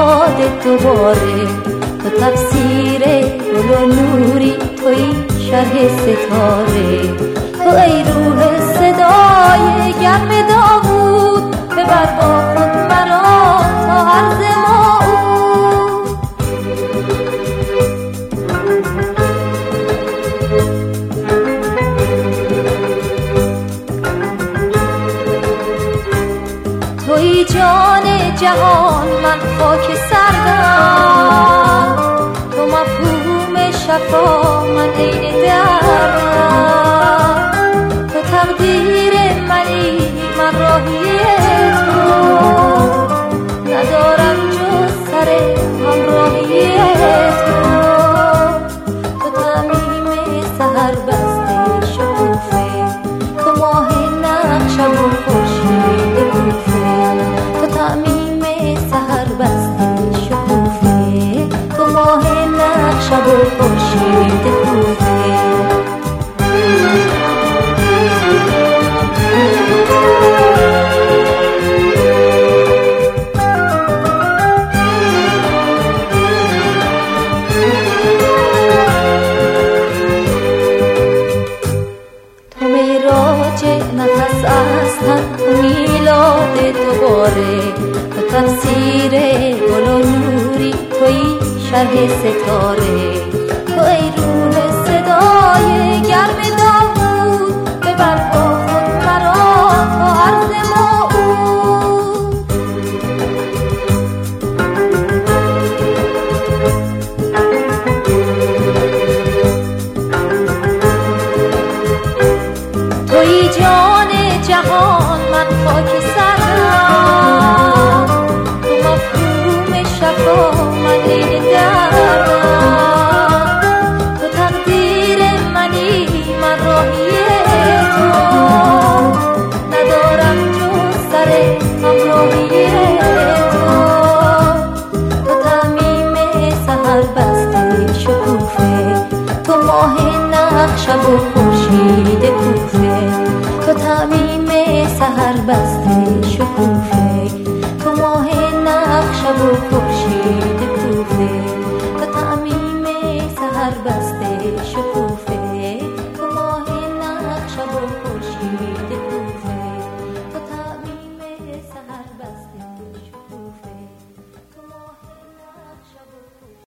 میلاد دوباره، تو تفسیر گل و نوری، توی شرح ستاره، تو ای روح صدای گرم داوود، ببر با خود مرا تا عرض موعود. توی جان جهان، من خاک سردم، تو مفهوم شفا، من عین دردم، تو تقدیر منی، من راهی تو، ندارم جز سر همراهی تو، تو تعمیم سحر بسته شکوفه، تو ماه نقشم و خورشید کوفه، تو تعمیم سحر بسته شکوفه، تو ماه نقشم و خورشید کوفه. نفس از تن میلاد دوباره، تو تفسیر گل و نوری، توی شرح ستاره، تو ای روح صدای گرم داوود، ببر با خود مرا تا عرض موعود. توی جان جهان، من خاک سرم، تو مفهوم شفا، من عین دردم، تو تقدیر منی، من راهی تو، ندارم جز سر همراهی تو، تو تعمیم سحر بسته شکوفه، تو ماه نقشم و خورشید